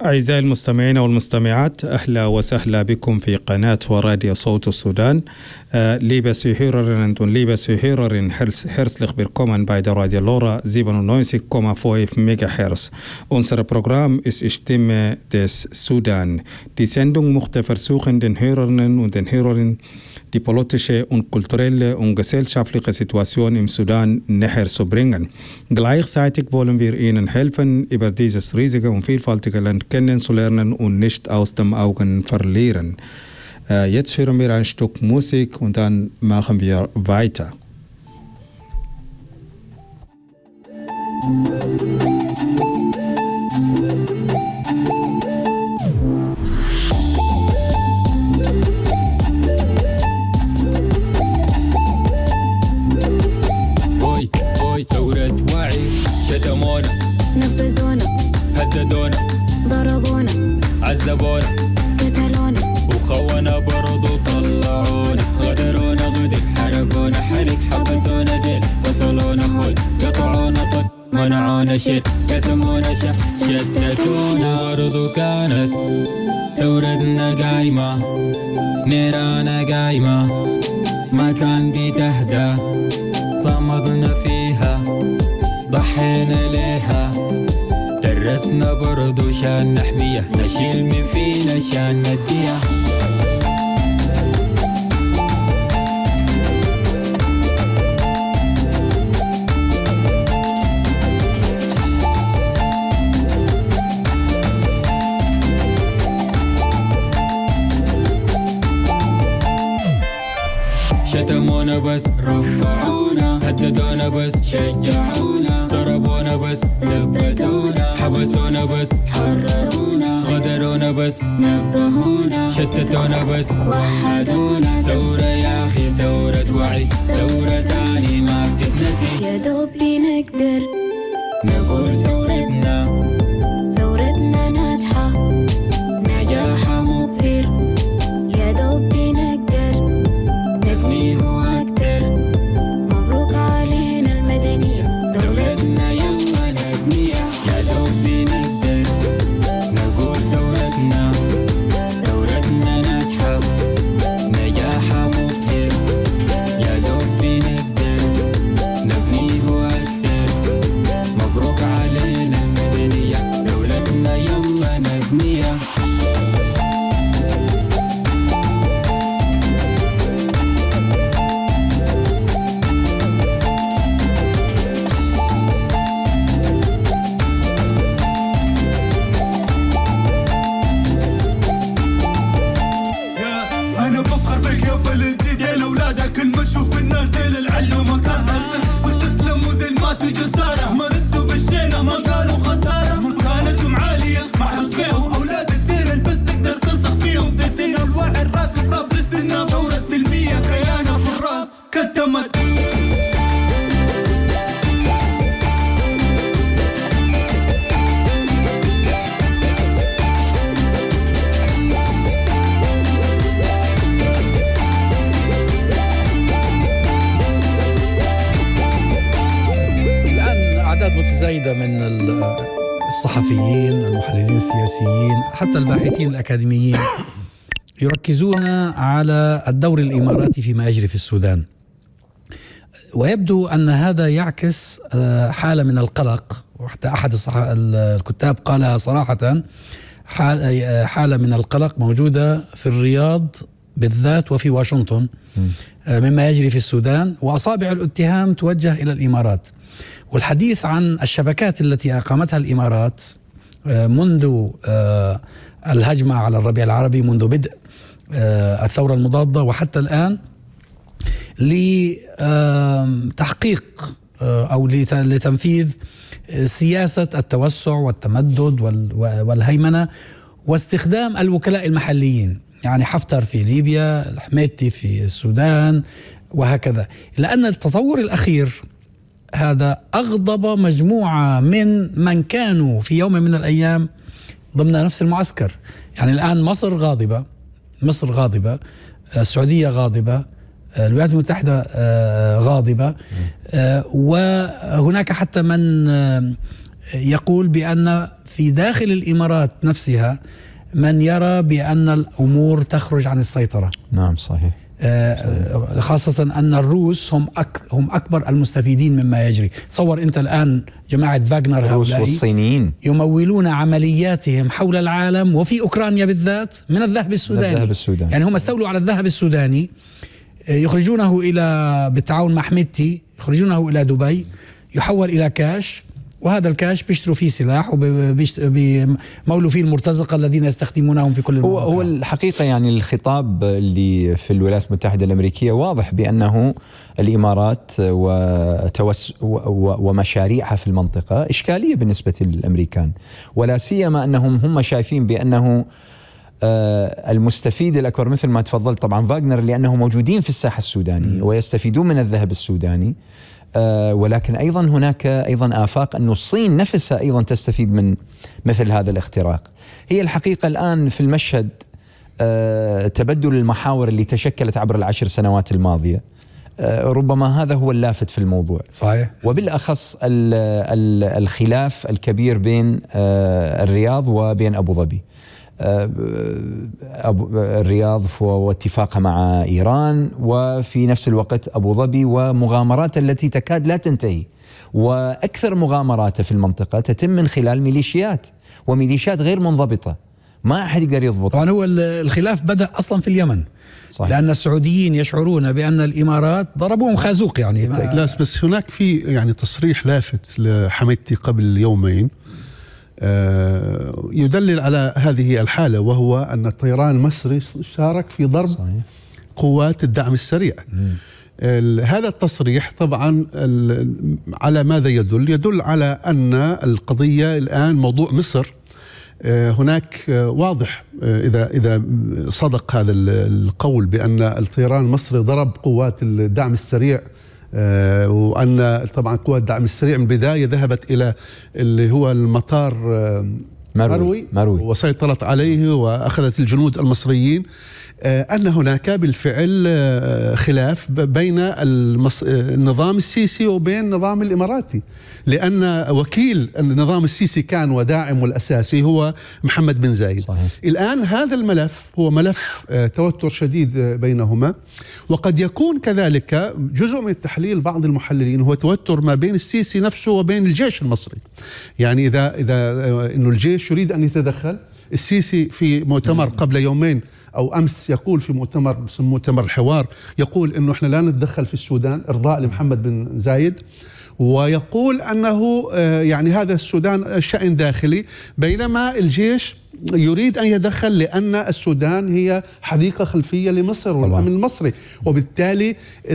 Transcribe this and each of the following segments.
أعزائي المستمعين والمستمعات، أهلا وسهلا بكم في قناة وراديو صوت السودان. Liebes Hörerinnen und liebes Hörerinnen, herzlich willkommen bei der Radio LoRa 97,5 MHz. Unser Programm ist Stimme des Sudan. Die Sendung möchte versuchen, den Hörerinnen und den Hörern die politische und kulturelle und gesellschaftliche Situation im Sudan näher zu bringen. Gleichzeitig wollen wir Ihnen helfen, über dieses riesige und vielfältige Land kennenzulernen und nicht aus den Augen verlieren. Jetzt hören wir ein Stück Musik und dann machen wir weiter. ثورة وعي شتمونا نبذونا هددونا ضربونا عذبونا قتلونا وخونا برضو طلعونا غدرونا غدر حرقونا حرق حبسونا ديل وصلونا هول قطعونا طد منعونا شيل قسمونا شتتونا برضو كانت ثورتنا قايمة نيرانا قايمة ما كان بتهدى صمدنا فيها ضحينا ليها درسنا برضو شان نحميها نشيل من فينا شان نديها شتمونا بس رفعونا هددونا بس شجعونا ضربونا بس ثبتونا حبسونا بس حررونا غدرونا بس نبهونا شتتونا بس وحدونا ثورة يا أخي ثورة وعي ثورة تاني ما بتتنسي يا دوبي نقدر نقول ثورتنا ثورتنا ناجحة نجاحها مبهر يا دوبي نقدر نبنيه أكتر مبروك علينا المدنية دولتنا يلا نبنيها يا دوبي نقدر نقول ثورتنا ناجحة نجاحها مبهر يا دوبي نقدر نبنيه أكتر مبروك علينا المدنية دولتنا يلا نبنيها أنا بفخر بك يا بلدي ديل أولادك المشوف الناس ديل العلو مكانها واستسلموا ديل ماتوا جسارة ما ردوا بالشينة ما قالوا خسارة مكانتهم عالية محروس فيهم أولاد الديل بس تقدر تصخ فيهم تسين الوعي الراكب راف لسنا ثورة سلمية كيانة في الراس كتمت أعداد متزايدة من الصحفيين المحللين السياسيين حتى الباحثين الأكاديميين يركزون على الدور الإماراتي فيما يجري في السودان، ويبدو أن هذا يعكس حالة من القلق، وحتى أحد الكتاب قالها صراحة، حالة من القلق موجودة في الرياض بالذات وفي واشنطن مما يجري في السودان، وأصابع الاتهام توجه إلى الإمارات. والحديث عن الشبكات التي أقامتها الإمارات منذ الهجمة على الربيع العربي، منذ بدء الثورة المضادة وحتى الآن، لتحقيق أو لتنفيذ سياسة التوسع والتمدد والهيمنة واستخدام الوكلاء المحليين، يعني حفتر في ليبيا، الحميدتي في السودان وهكذا. لأن التطور الأخير هذا أغضب مجموعة من كانوا في يوم من الأيام ضمن نفس المعسكر. يعني الآن مصر غاضبة، السعودية غاضبة، الولايات المتحدة غاضبة، وهناك حتى من يقول بأن في داخل الإمارات نفسها من يرى بأن الأمور تخرج عن السيطرة. نعم صحيح. خاصة أن الروس هم أكبر المستفيدين مما يجري. تصور أنت الآن جماعة فاغنر الروس والصينيين يمولون عملياتهم حول العالم وفي أوكرانيا بالذات من الذهب السوداني. يعني هم استولوا على الذهب السوداني، يخرجونه بالتعاون مع حميدتي يخرجونه إلى دبي، يحول إلى كاش، وهذا الكاش بيشتروا فيه سلاح وبيمولوا فيه المرتزقة الذين يستخدمونهم في كل المواقع. هو الحقيقة يعني الخطاب اللي في الولايات المتحدة الأمريكية واضح بأنه الإمارات ومشاريعها في المنطقة إشكالية بالنسبة للأمريكان، ولا سيما أنهم هم شايفين بأنه المستفيد الأكبر مثل ما تفضلت طبعا فاغنر، لأنه موجودين في الساحة السودانية ويستفيدون من الذهب السوداني. ولكن أيضا هناك أيضا آفاق أن الصين نفسها أيضا تستفيد من مثل هذا الاختراق. هي الحقيقة الآن في المشهد تبدل المحاور اللي تشكلت عبر ال10 سنوات الماضية، ربما هذا هو اللافت في الموضوع. صحيح. وبالأخص الخلاف الكبير بين الرياض وبين أبو ظبي. الرياض واتفاقها مع إيران، وفي نفس الوقت أبو ظبي ومغامرات التي تكاد لا تنتهي، وأكثر مغامراته في المنطقة تتم من خلال ميليشيات وميليشيات غير منضبطة ما أحد يقدر يضبط. طبعا هو الخلاف بدأ أصلا في اليمن. صحيح. لأن السعوديين يشعرون بأن الإمارات ضربوهم خازوق يعني. لا بس هناك في يعني تصريح لافت لحميدتي قبل يومين يدلل على هذه الحالة، وهو أن الطيران المصري شارك في ضرب صحيح. قوات الدعم السريع. هذا التصريح طبعا على ماذا يدل؟ يدل على أن القضية الآن موضوع مصر. هناك واضح إذا صدق هذا القول بأن الطيران المصري ضرب قوات الدعم السريع، وأن طبعا قوات الدعم السريع من البداية ذهبت إلى اللي هو المطار مروي وسيطرت عليه وأخذت الجنود المصريين، أن هناك بالفعل خلاف بين النظام السيسي وبين النظام الإماراتي، لأن وكيل النظام السيسي كان وداعمه الأساسي هو محمد بن زايد. صحيح. الآن هذا الملف هو ملف توتر شديد بينهما، وقد يكون كذلك جزء من التحليل بعض المحللين هو توتر ما بين السيسي نفسه وبين الجيش المصري. يعني إذا إنه الجيش يريد أن يتدخل، السيسي في مؤتمر قبل يومين أو أمس يقول في مؤتمر الحوار، يقول إنه إحنا لا نتدخل في السودان إرضاء لمحمد بن زايد، ويقول أنه يعني هذا السودان شأن داخلي، بينما الجيش يريد أن يدخل لأن السودان هي حديقة خلفية لمصر والأمن المصري، وبالتالي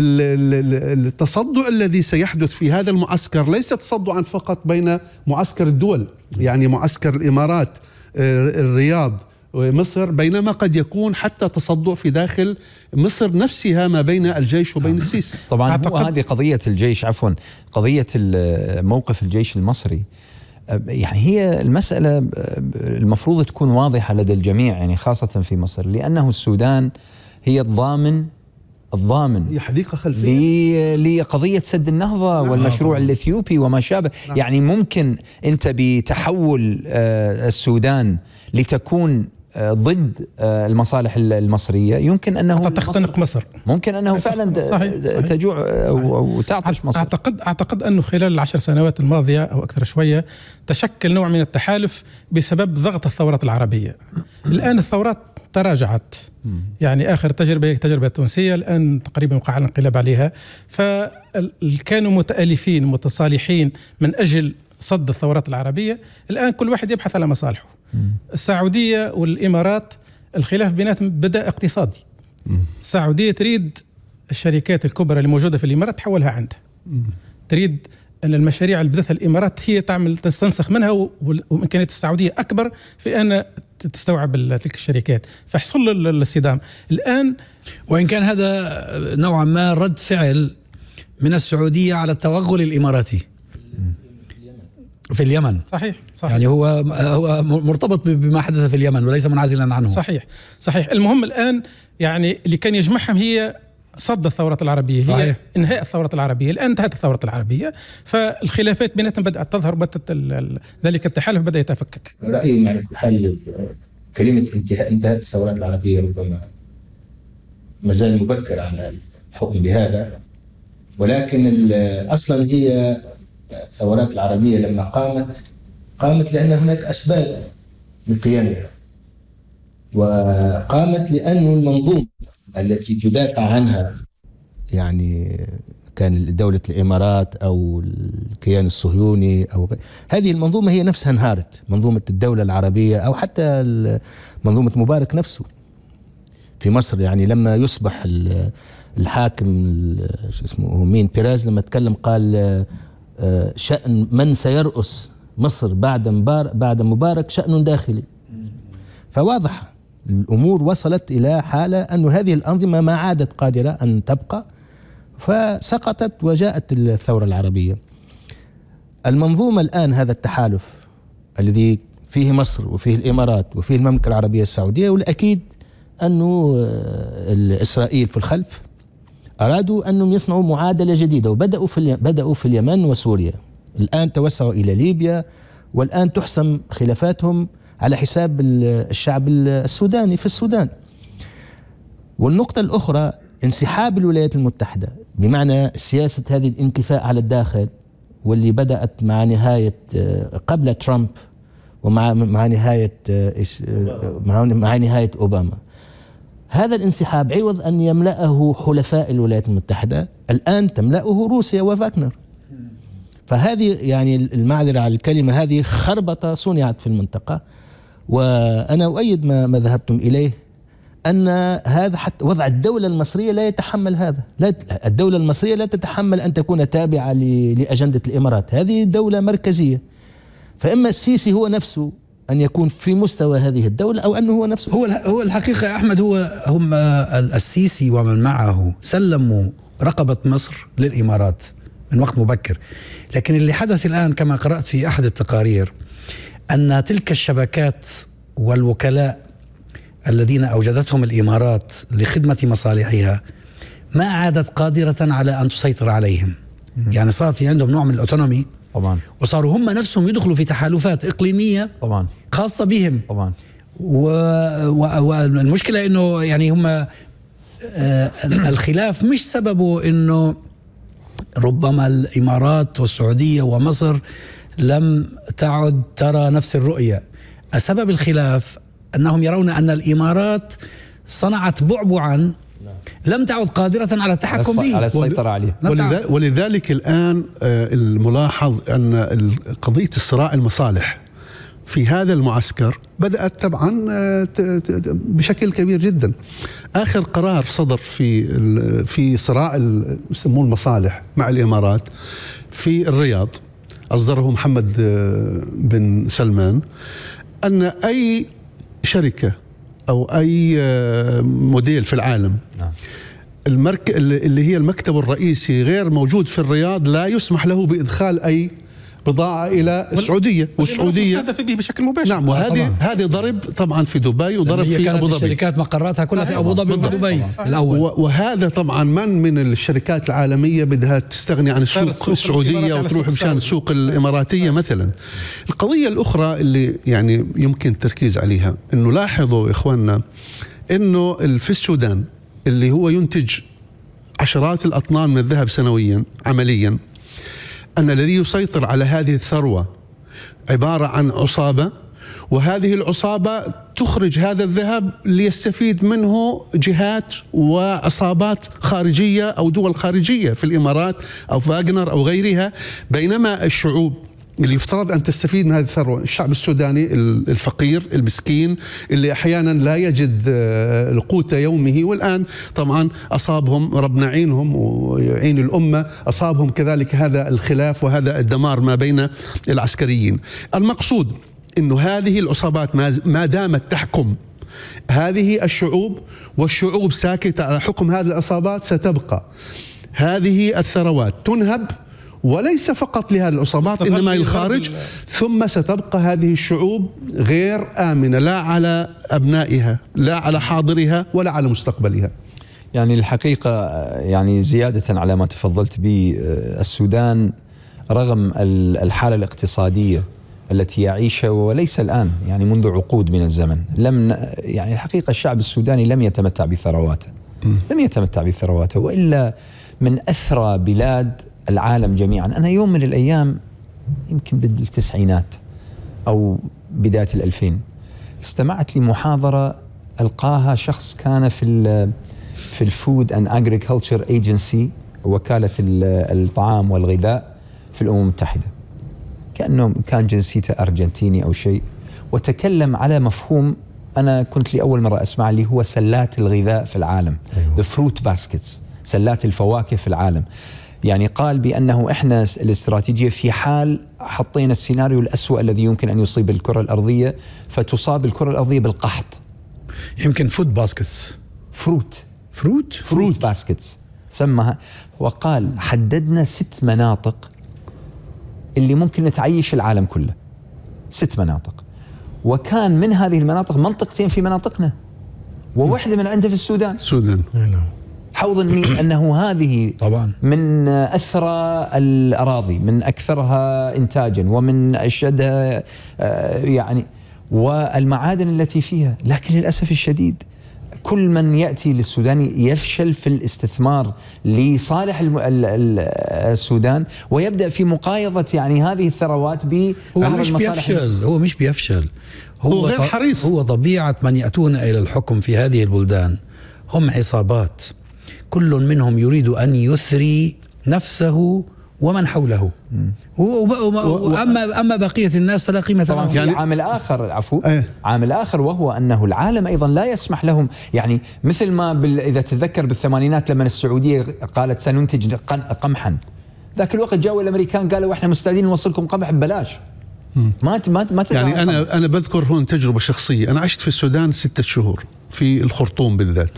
التصدع الذي سيحدث في هذا المعسكر ليس تصدعا فقط بين معسكر الدول، يعني معسكر الإمارات الرياض ومصر، بينما قد يكون حتى تصدع في داخل مصر نفسها ما بين الجيش وبين السيسي. طبعا هو هذه قضية الجيش، عفوا قضية موقف الجيش المصري، يعني هي المسألة المفروض تكون واضحة لدى الجميع، يعني خاصة في مصر، لأنه السودان هي الضامن هي حديقة خلفية لقضية سد النهضة والمشروع الإثيوبي وما شابه. يعني ممكن أنت بتحول السودان لتكون ضد المصالح المصرية، يمكن أنه تختنق مصر، ممكن أنه فعلا صحيح. تجوع وتعطش مصر. أعتقد أنه خلال 10 سنوات الماضية أو أكثر شوية تشكل نوع من التحالف بسبب ضغط الثورات العربية. الآن الثورات تراجعت، يعني آخر تجربة تونسية الآن تقريبا وقع الانقلاب عليها، فكانوا متآلفين متصالحين من أجل صد الثورات العربية. الآن كل واحد يبحث على مصالحه. السعودية والإمارات الخلاف بيناتهم بدأ اقتصادي. السعودية تريد الشركات الكبرى اللي موجودة في الإمارات تحولها عندها، تريد أن المشاريع اللي بدأتها الإمارات هي تستنسخ منها، وإمكانية السعودية أكبر في أن تستوعب تلك الشركات، فيحصل الصدام الآن. وإن كان هذا نوعا ما رد فعل من السعودية على التوغل الإماراتي في اليمن. صحيح. يعني هو مرتبط بما حدث في اليمن وليس منعزلا عنه. صحيح. المهم الآن يعني اللي كان يجمعهم هي صد الثورات العربية صحيح. هي إنهاء الثورات العربية. الآن انتهت الثورات العربية، فالخلافات بيناتهم بدأت تظهر، وبدأت ذلك التحالف بدأ يتفكك. رأيي مع التحالف كلمة انتهاء الثورات العربية ربما ما زال مبكر على الحكم بهذا، ولكن أصلا هي الثورات العربية لما قامت لأن هناك أسباب لقيامها، وقامت لأن المنظومة التي تدافع عنها يعني كان دولة الإمارات أو الكيان الصهيوني أو هذه المنظومة هي نفسها انهارت، منظومة الدولة العربية أو حتى منظومة مبارك نفسه في مصر. يعني لما يصبح الحاكم شو اسمه مين بيراز لما تكلم قال شأن من سيرأس مصر بعد مبارك شأن داخلي. فواضح الأمور وصلت إلى حالة أن هذه الأنظمة ما عادت قادرة أن تبقى، فسقطت وجاءت الثورة العربية. المنظومة الآن هذا التحالف الذي فيه مصر وفيه الإمارات وفيه المملكة العربية السعودية، والأكيد أنه إسرائيل في الخلف أرادوا أنهم يصنعوا معادلة جديدة، وبدأوا في اليمن وسوريا، الآن توسعوا إلى ليبيا، والآن تحسم خلافاتهم على حساب الشعب السوداني في السودان. والنقطة الأخرى انسحاب الولايات المتحدة، بمعنى سياسة هذه الانكفاء على الداخل، واللي بدأت مع نهاية قبل ترامب ومع نهاية أوباما. هذا الانسحاب عوض أن يملأه حلفاء الولايات المتحدة الآن تملأه روسيا وفاغنر. فهذه يعني المعذرة على الكلمة، هذه خربطة صنعت في المنطقة. وأنا أؤيد ما ذهبتم إليه، أن هذا حتى وضع الدولة المصرية لا يتحمل هذا. الدولة المصرية لا تتحمل أن تكون تابعة لأجندة الإمارات، هذه دولة مركزية. فإما السيسي هو نفسه أن يكون في مستوى هذه الدولة، أو أنه هو نفسه هو الحقيقة يا أحمد، هم السيسي ومن معه سلموا رقبة مصر للإمارات من وقت مبكر. لكن اللي حدث الآن كما قرأت في أحد التقارير أن تلك الشبكات والوكلاء الذين أوجدتهم الإمارات لخدمة مصالحها ما عادت قادرة على أن تسيطر عليهم. يعني صار في عندهم نوع من الأوتونومي طبعا، وصاروا هم نفسهم يدخلوا في تحالفات إقليمية طبعا خاصة بهم طبعا. والمشكلة إنه يعني هم الخلاف مش سببه إنه ربما الإمارات والسعودية ومصر لم تعد ترى نفس الرؤية. سبب الخلاف أنهم يرون أن الإمارات صنعت بعبعا لم تعد قادرة على التحكم به، على السيطرة عليه. ولذلك الآن الملاحظ أن قضية الصراع المصالح في هذا المعسكر بدأت طبعا بشكل كبير جدا. آخر قرار صدر في صراع يسموه المصالح مع الإمارات في الرياض، أصدره محمد بن سلمان، أن أي شركة أو أي موديل في العالم اللي هي المكتب الرئيسي غير موجود في الرياض لا يسمح له بإدخال أي بضاعة إلى السعودية، والسعودية مستهدف به بشكل مباشر. نعم، وهذه ضرب طبعا في دبي وضرب في أبو ظبي. الشركات مقراتها كلها في أبو ظبي ودبي الأول. وهذا طبعا من الشركات العالمية بدها تستغني عن السوق السعودية وتروح مشان السوق الإماراتية مثلا. القضية الأخرى اللي يعني يمكن التركيز عليها، إنه لاحظوا إخواننا إنه في السودان اللي هو ينتج عشرات الأطنان من الذهب سنويا عمليا، أن الذي يسيطر على هذه الثروة عبارة عن عصابة، وهذه العصابة تخرج هذا الذهب ليستفيد منه جهات وعصابات خارجية أو دول خارجية في الإمارات أو فاغنر أو غيرها. بينما الشعوب اللي يفترض أن تستفيد من هذه الثروة، الشعب السوداني الفقير المسكين اللي أحيانا لا يجد القوت يومه، والآن طبعا أصابهم ربنا يعينهم ويعين الأمة، أصابهم كذلك هذا الخلاف وهذا الدمار ما بين العسكريين. المقصود أنه هذه العصابات ما دامت تحكم هذه الشعوب، والشعوب ساكتة على حكم هذه العصابات، ستبقى هذه الثروات تنهب، وليس فقط لهذه العصابات إنما للخارج، ثم ستبقى هذه الشعوب غير آمنة لا على أبنائها لا على حاضرها ولا على مستقبلها. يعني الحقيقة يعني زيادة على ما تفضلت به، السودان رغم الحالة الاقتصادية التي يعيشها وليس الآن، يعني منذ عقود من الزمن، يعني الحقيقة الشعب السوداني لم يتمتع بثرواته وإلا من أثرى بلاد العالم جميعا. أنا يوم من الأيام يمكن بالتسعينات أو بداية 2000 استمعت لمحاضرة ألقاها شخص كان في الفود اند اجريكلتشر ايجنسي، وكالة الطعام والغذاء في الأمم المتحدة، كان جنسيته أرجنتيني أو شيء، وتكلم على مفهوم أنا كنت لأول مرة أسمع، اللي هو سلات الغذاء في العالم. The fruit baskets، سلات الفواكه في العالم. يعني قال بأنه إحنا الاستراتيجية في حال حطينا السيناريو الأسوأ الذي يمكن أن يصيب الكرة الأرضية، فتصاب الكرة الأرضية بالقحط. يمكن فود باسكتس، فروت باسكتس سمها. وقال حددنا 6 مناطق اللي ممكن نتعيش العالم كله، 6 مناطق، وكان من هذه المناطق منطقتين في مناطقنا، وواحدة من عنده في السودان. حوض النيل، أنه هذه طبعا من أثرى الأراضي، من أكثرها إنتاجا ومن أشدها يعني، والمعادن التي فيها. لكن للأسف الشديد كل من يأتي للسودان يفشل في الاستثمار لصالح السودان، ويبدأ في مقايضة يعني هذه الثروات ب هو مش بيفشل، هو غير حريص. هو طبيعة من يأتون إلى الحكم في هذه البلدان هم عصابات، كل منهم يريد أن يثري نفسه ومن حوله، أما بقية الناس فلا قيمة لهم. يعني عامل آخر، عامل آخر، وهو أنه العالم أيضا لا يسمح لهم، يعني مثل ما إذا تتذكر بالثمانينات لما السعودية قالت سننتج قمحا، ذاك الوقت جاءوا الأمريكان قالوا إحنا مستعدين نوصلكم قمح ببلاش. ما يعني أنا بذكر هون تجربة شخصية. أنا عشت في السودان 6 شهور في الخرطوم بالذات.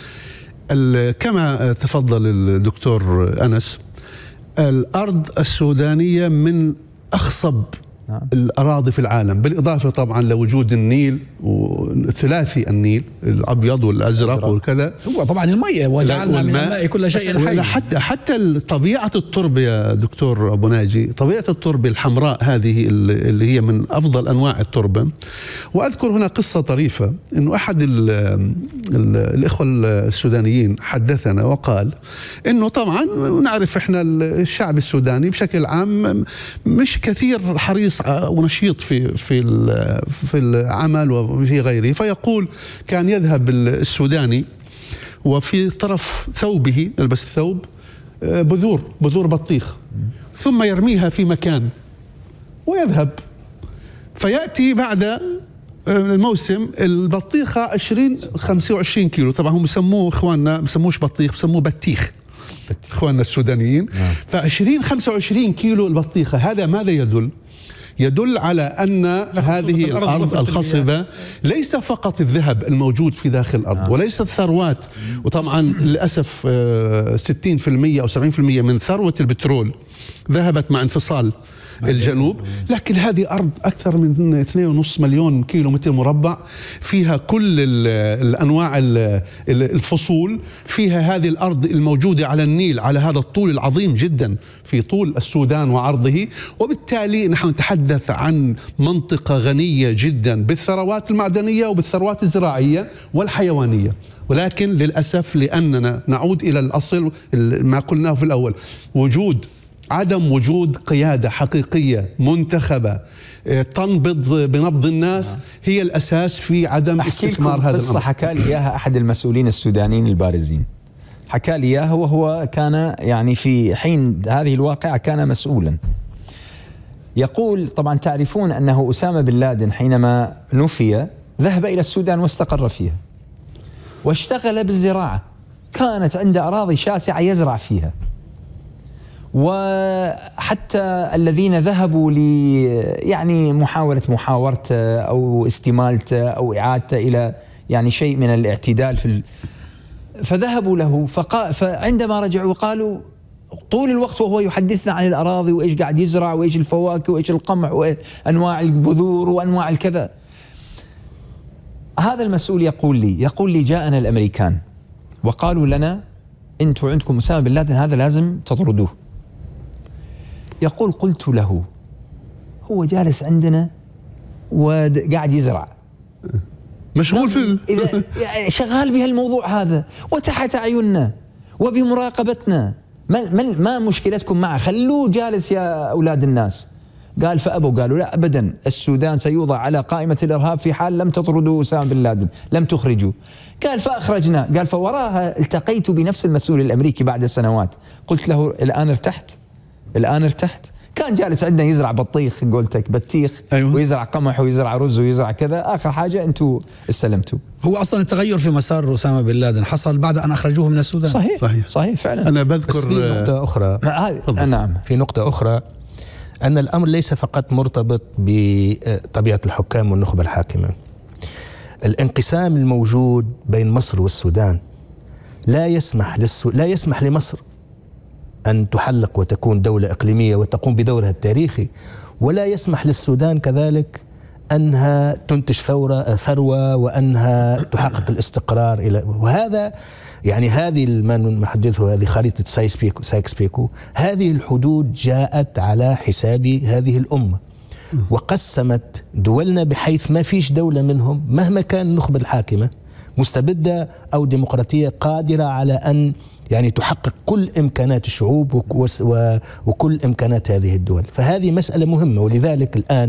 كما تفضل الدكتور أنس، الأرض السودانية من أخصب الأراضي في العالم، بالإضافة طبعا لوجود النيل وثلاثي النيل الأبيض والأزرق والكذا. هو طبعا المية، وجعلنا من الماء كل شيء حي. حتى طبيعة التربة يا دكتور أبو ناجي، طبيعة التربة الحمراء هذه اللي هي من أفضل أنواع التربة. وأذكر هنا قصة طريفة، إنه أحد الإخوة السودانيين حدثنا وقال إنه طبعا نعرف إحنا الشعب السوداني بشكل عام مش كثير حريص ونشيط في العمل وفي غيره. فيقول كان يذهب السوداني وفي طرف ثوبه، يلبس الثوب، بذور بطيخ، ثم يرميها في مكان ويذهب، فيأتي بعد الموسم البطيخة 20-25 كيلو. طبعا هم بسموه إخواننا، بسموش بطيخ، بسموه بطيخ إخواننا السودانيين. ف20-25 كيلو البطيخة. هذا ماذا يدل؟ يدل على أن هذه الأرض الخصبة ليس فقط الذهب الموجود في داخل الأرض، وليس الثروات. وطبعا للأسف 60% أو 70% من ثروة البترول ذهبت مع انفصال الجنوب. لكن هذه أرض أكثر من 2.5 مليون كيلو متر مربع، فيها كل الأنواع الفصول، فيها هذه الأرض الموجودة على النيل على هذا الطول العظيم جدا في طول السودان وعرضه. وبالتالي نحن نتحدث عن منطقة غنية جدا بالثروات المعدنية وبالثروات الزراعية والحيوانية. ولكن للأسف لأننا نعود إلى الأصل ما قلناه في الأول، عدم وجود قيادة حقيقية منتخبة تنبض بنبض الناس هي الأساس في عدم استثمار هذا الأمر. حكى لي إياها أحد المسؤولين السودانيين البارزين، حكى لي إياها وهو كان يعني في حين هذه الواقعة كان مسؤولا. يقول طبعا تعرفون أنه أسامة بن لادن حينما نفي ذهب إلى السودان واستقر فيها واشتغل بالزراعة، كانت عنده أراضي شاسعة يزرع فيها. وحتى الذين ذهبوا يعني محاورته أو استمالته أو إعادته إلى يعني شيء من الاعتدال فذهبوا له، فعندما رجعوا قالوا طول الوقت وهو يحدثنا عن الأراضي وإيش قاعد يزرع وإيش الفواكه وإيش القمح وأنواع البذور وأنواع الكذا. هذا المسؤول يقول لي جاءنا الأمريكان وقالوا لنا أنتم عندكم أسامة بن لادن، هذا لازم تطردوه. يقول قلت له هو جالس عندنا وقاعد يزرع، مشغول في إذا شغال بهالموضوع هذا وتحت أعيننا وبمراقبتنا، ما مشكلتكم معه؟ خلوه جالس يا أولاد الناس. قال فأبوا، قالوا لا أبدا، السودان سيوضع على قائمة الإرهاب في حال لم تطردوا أسامة بن لادن، لم تخرجوا. قال فأخرجنا. قال فوراها التقيت بنفس المسؤول الأمريكي بعد سنوات، قلت له الآن ارتحت. كان جالس عندنا يزرع بطيخ، قلتك بطيخ، أيوة. ويزرع قمح ويزرع رز ويزرع كذا، آخر حاجة أنتوا استلمتوا. هو أصلا التغير في مسار أسامة بن لادن حصل بعد أن أخرجوه من السودان. صحيح فعلا. أنا بس بذكر في نقطة أخرى. نعم، في نقطة أخرى، أن الأمر ليس فقط مرتبط بطبيعة الحكام والنخبة الحاكمة. الانقسام الموجود بين مصر والسودان لا يسمح لمصر أن تحلق وتكون دولة إقليمية وتقوم بدورها التاريخي، ولا يسمح للسودان كذلك أنها تنتج ثروة وأنها تحقق الاستقرار وهذا يعني هذه ما نحدثه، هذه خريطة سايكس بيكو، هذه الحدود جاءت على حساب هذه الأمة وقسمت دولنا بحيث ما فيش دولة منهم مهما كان النخبة الحاكمة مستبدة أو ديمقراطية قادرة على أن يعني تحقق كل إمكانات الشعوب وكل إمكانات هذه الدول. فهذه مسألة مهمة، ولذلك الآن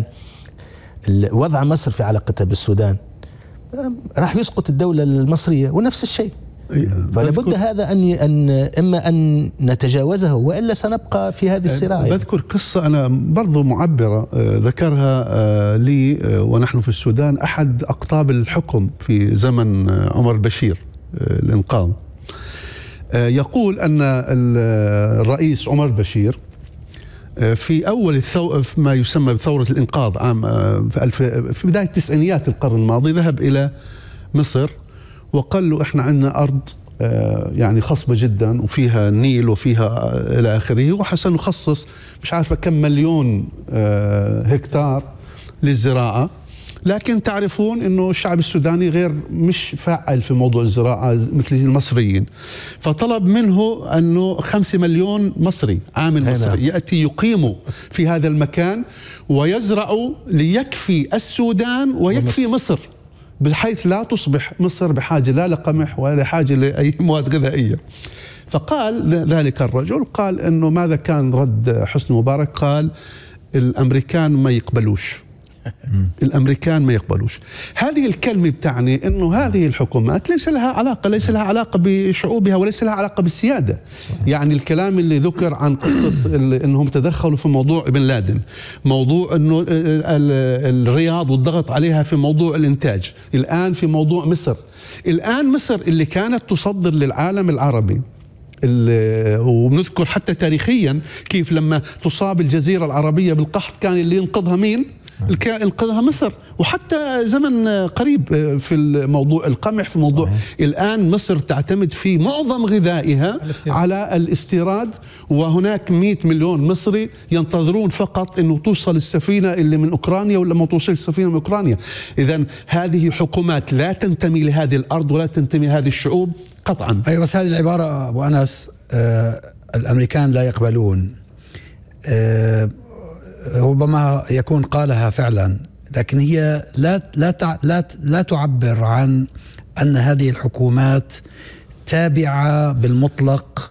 وضع مصر في علاقتها بالسودان راح يسقط الدولة المصرية، ونفس الشيء. فلا بد هذا أن إما أن نتجاوزه وإلا سنبقى في هذه الصراع. بذكر قصة أنا برضو معبرة ذكرها لي ونحن في السودان أحد أقطاب الحكم في زمن عمر البشير الإنقاذ. يقول أن الرئيس عمر البشير في أول ما يسمى بثورة الإنقاذ عام في بداية التسعينيات القرن الماضي ذهب إلى مصر وقال له إحنا عندنا أرض يعني خصبة جدا وفيها النيل وفيها إلى آخره، وحسنخصص مش عارفة كم مليون هكتار للزراعة، لكن تعرفون إنه الشعب السوداني مش فاعل في موضوع الزراعة مثل المصريين، فطلب منه أنه 5 مليون مصري عامل مصري يأتي يقيم في هذا المكان ويزرع ليكفي السودان ويكفي مصر، بحيث لا تصبح مصر بحاجة لا لقمح ولا حاجة لأي مواد غذائية. فقال ذلك الرجل، قال أنه ماذا كان رد حسني مبارك؟ قال الأمريكان ما يقبلوش. الأمريكان ما يقبلوش. هذه الكلمة بتعني أنه هذه الحكومات ليس لها علاقة بشعوبها وليس لها علاقة بالسيادة. يعني الكلام اللي ذكر عن قصة أنهم تدخلوا في موضوع بن لادن، موضوع أنه الرياض والضغط عليها في موضوع الإنتاج، الآن في موضوع مصر. الآن مصر اللي كانت تصدر للعالم العربي، ونذكر حتى تاريخيا كيف لما تصاب الجزيرة العربية بالقحط كان اللي ينقذها مين؟ انقذها مصر، وحتى زمن قريب في الموضوع القمح، في موضوع الآن مصر تعتمد في معظم غذائها على الاستيراد، وهناك 100 مليون مصري ينتظرون فقط أنه توصل السفينة اللي من أوكرانيا ولا ما توصل السفينة من أوكرانيا. إذن هذه حكومات لا تنتمي لهذه الأرض ولا تنتمي لهذه الشعوب قطعا. أيوة، بس هذه العبارة أبو أنس الأمريكان لا يقبلون، ربما يكون قالها فعلا، لكن هي لا تعبر عن أن هذه الحكومات تابعة بالمطلق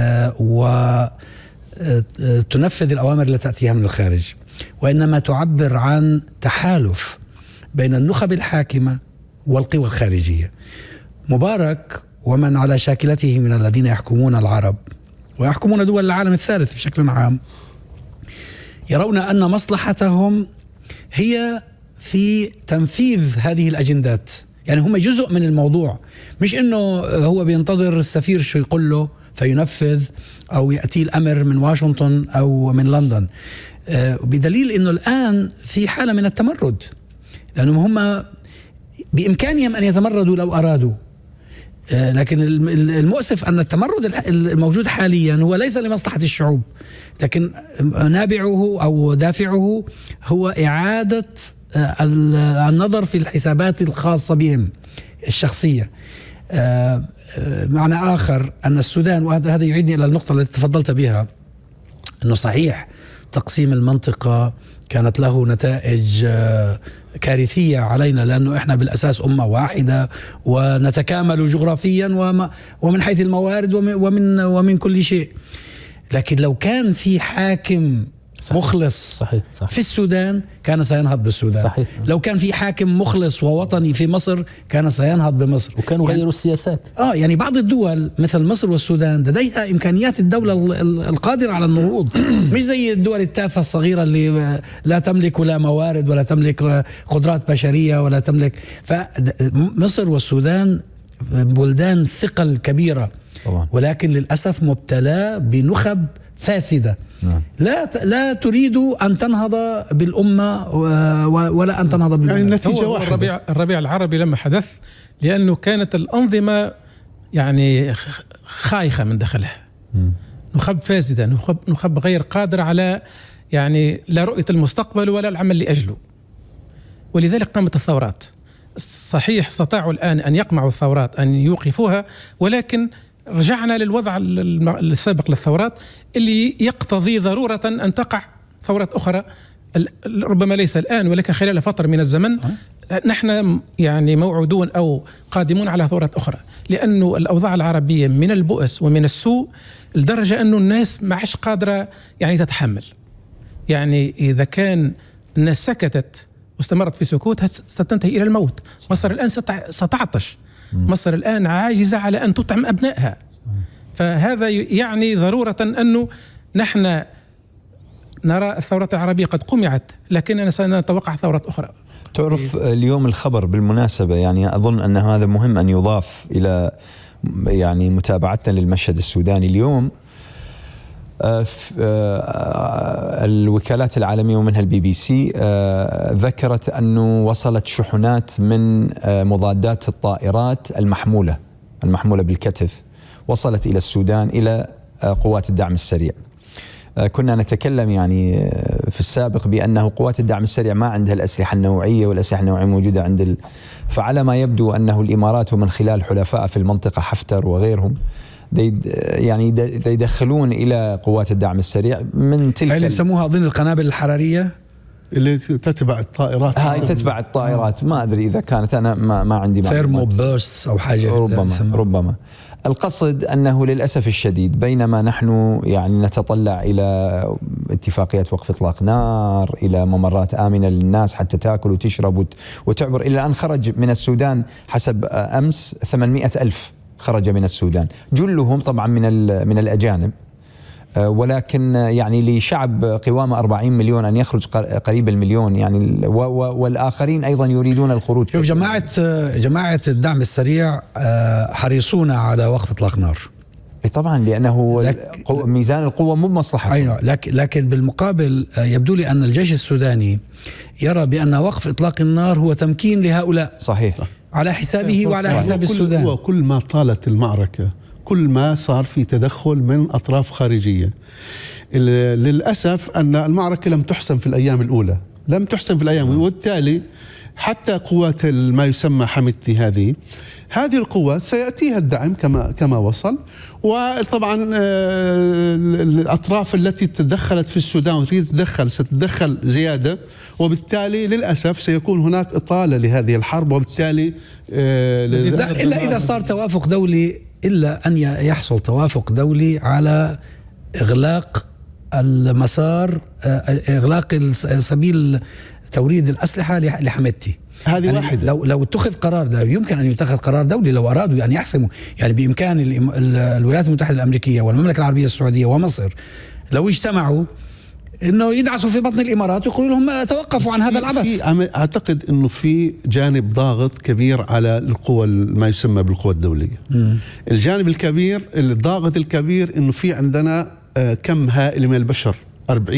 وتنفذ الأوامر التي تأتيها من الخارج، وإنما تعبر عن تحالف بين النخب الحاكمة والقوى الخارجية. مبارك ومن على شاكلته من الذين يحكمون العرب ويحكمون دول العالم الثالث بشكل عام يرون أن مصلحتهم هي في تنفيذ هذه الأجندات، يعني هم جزء من الموضوع، مش إنه هو بينتظر السفير شو يقول له فينفذ أو يأتي الأمر من واشنطن أو من لندن، بدليل إنه الآن في حالة من التمرد، لأنهم هم بإمكانهم أن يتمردوا لو أرادوا، لكن المؤسف أن التمرد الموجود حاليا هو ليس لمصلحة الشعوب، لكن نابعه أو دافعه هو إعادة النظر في الحسابات الخاصة بهم الشخصية. معنى آخر أن السودان، وهذا يعيدني إلى النقطة التي تفضلت بها، أنه صحيح تقسيم المنطقة كانت له نتائج كارثية علينا، لأنه إحنا بالأساس أمة واحدة ونتكامل جغرافيا ومن حيث الموارد ومن كل شيء. لكن لو كان في حاكم مخلص صحيح. في السودان كان سينهض بالسودان. صحيح. لو كان في حاكم مخلص ووطني في مصر كان سينهض بمصر. وكانوا غيروا السياسات. يعني بعض الدول مثل مصر والسودان لديها إمكانيات الدولة القادرة على النهوض، مش زي الدول التافهة الصغيرة اللي لا تملك لا موارد ولا تملك قدرات بشرية ولا تملك. فمصر والسودان بلدان ثقل كبيرة طبعا. ولكن للأسف مبتلى بنخب فاسدة. نعم. لا تريد أن تنهض بالأمة ولا أن تنهض بالبلد. يعني النتيجة واحدة. الربيع العربي لما حدث لأنه كانت الأنظمة يعني خايخة من داخلها، نخب فاسدة، نخب غير قادرة على يعني لا رؤية المستقبل ولا العمل لأجله، ولذلك قامت الثورات. صحيح استطاعوا الآن أن يقمعوا الثورات، أن يوقفوها، ولكن رجعنا للوضع السابق للثورات اللي يقتضي ضرورة أن تقع ثورات أخرى، ربما ليس الآن ولكن خلال فترة من الزمن. نحن يعني موعودون أو قادمون على ثورات أخرى، لأنه الأوضاع العربية من البؤس ومن السوء لدرجة أنه الناس ما عادش قادرة يعني تتحمل. يعني إذا كان الناس سكتت واستمرت في سكوتها ستنتهي إلى الموت. مصر الآن ستعطش، مصر الآن عاجزة على أن تطعم أبنائها. فهذا يعني ضرورة أنه نحن نرى الثورة العربية قد قمعت، لكننا سنتوقع ثورات أخرى. تعرف اليوم الخبر بالمناسبة، يعني أظن أن هذا مهم أن يضاف إلى يعني متابعتنا للمشهد السوداني اليوم. الوكالات العالمية ومنها BBC ذكرت أنه وصلت شحنات من مضادات الطائرات المحمولة بالكتف، وصلت إلى السودان إلى قوات الدعم السريع. كنا نتكلم يعني في السابق بأنه قوات الدعم السريع ما عندها الأسلحة النوعية، والأسلحة النوعية موجودة عند فعلى ما يبدو أنه الإمارات ومن خلال حلفاء في المنطقة حفتر وغيرهم يعني يدخلون إلى قوات الدعم السريع من تلك اللي يسموها أظن القنابل الحرارية اللي تتبع الطائرات. هاي تتبع الطائرات، ما أدري إذا كانت، أنا ما عندي ثيرمو بيرستس أو حاجة، ربما. القصد أنه للأسف الشديد بينما نحن يعني نتطلع إلى اتفاقيات وقف إطلاق نار، إلى ممرات آمنة للناس حتى تأكل وتشرب وتعبر، إلى أن خرج من السودان حسب أمس 800,000 خرج من السودان، جلهم طبعا من الأجانب، ولكن يعني لشعب قوامه 40 مليون أن يخرج قريب المليون يعني، والآخرين أيضا يريدون الخروج. شوف جماعة الدعم السريع حريصون على وقف إطلاق نار طبعا، لأنه ميزان القوة مو بمصلحته. أيوة، لكن بالمقابل يبدو لي أن الجيش السوداني يرى بأن وقف إطلاق النار هو تمكين لهؤلاء، صحي على حسابه وعلى حساب السودان. وكل ما طالت المعركة كل ما صار في تدخل من أطراف خارجية. للأسف أن المعركة لم تحسم في الأيام الأولى، وبالتالي حتى قوات ما يسمى حميدتي هذه القوات سيأتيها الدعم كما وصل. وطبعا الأطراف التي تدخلت في السودان وتريد تتدخل ستتدخل زيادة، وبالتالي للأسف سيكون هناك إطالة لهذه الحرب، وبالتالي إلا إذا صار توافق دولي، إلا أن يحصل توافق دولي على إغلاق المسار، إغلاق سبيل توريد الأسلحة لحميدتي. هذه يعني واحدة. لو اتخذ قرار، يمكن أن يتخذ قرار دولي لو أرادوا أن يحسموا، يعني بإمكان الولايات المتحدة الأمريكية والمملكة العربية السعودية ومصر لو اجتمعوا إنه يدعسوا في بطن الإمارات ويقولوا لهم توقفوا عن هذا العبث. أعتقد إنه في جانب ضاغط كبير على القوى ما يسمى بالقوى الدولية. الجانب الكبير الضاغط الكبير إنه في عندنا كم هائل من البشر، 40